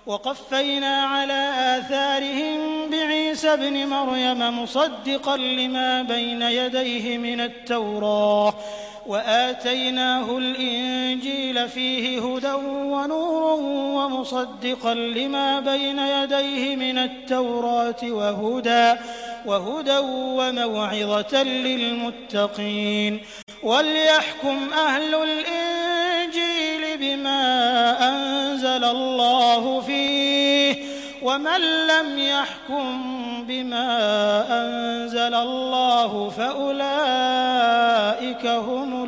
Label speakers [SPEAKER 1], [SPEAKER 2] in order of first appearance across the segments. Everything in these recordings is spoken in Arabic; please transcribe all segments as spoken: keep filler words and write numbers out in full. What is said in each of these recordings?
[SPEAKER 1] وقفينا على آثارهم بعيسى ابن مريم مصدقا لما بين يديه من التوراة وآتيناه الإنجيل فيه هدى ونور ومصدقا لما بين يديه من التوراة وهدى وهدى وموعظة للمتقين وليحكم أهل الإنجيل بما أنزل الله فيه ومن لم يحكم بما أنزل الله فأولئك هم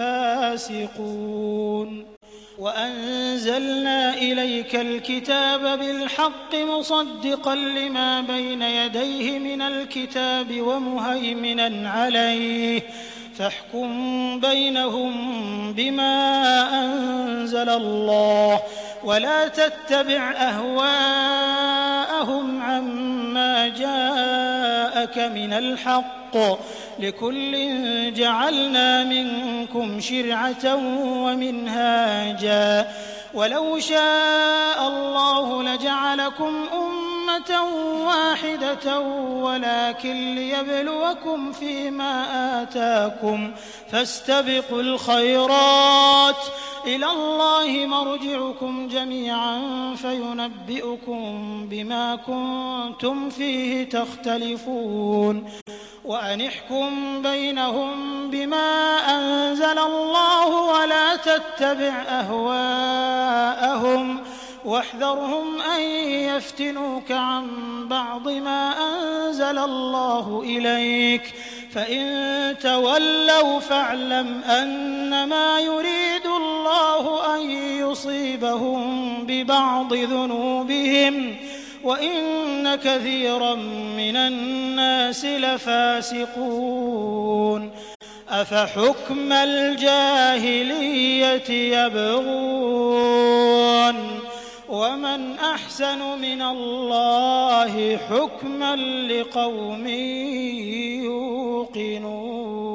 [SPEAKER 1] الفاسقون وأنزلنا إليك الكتاب بالحق مصدقا لما بين يديه من الكتاب ومهيمنا عليه فاحكم بينهم بما أنزل الله ولا تتبع أهواءهم عما جاءك من الحق لكل جعلنا منكم شرعة ومنهاجا ولو شاء الله لجعلكم أمة واحدة ولكن ليبلوكم فيما آتاكم فاستبقوا الخيرات إلى الله مرجعكم جميعا فينبئكم بما كنتم فيه تختلفون وأن احكم بينهم بما أنزل الله ولا تتبع أهواءهم واحذرهم أن يفتنوك عن بعض ما أنزل الله إليك فإن تولوا فاعلم أنما يريد الله أن يصيبهم ببعض ذنوبهم وإن كثيرا من الناس لفاسقون أفحكم الجاهلية يبغون ومن أحسن من الله حكما لقوم يوقنون.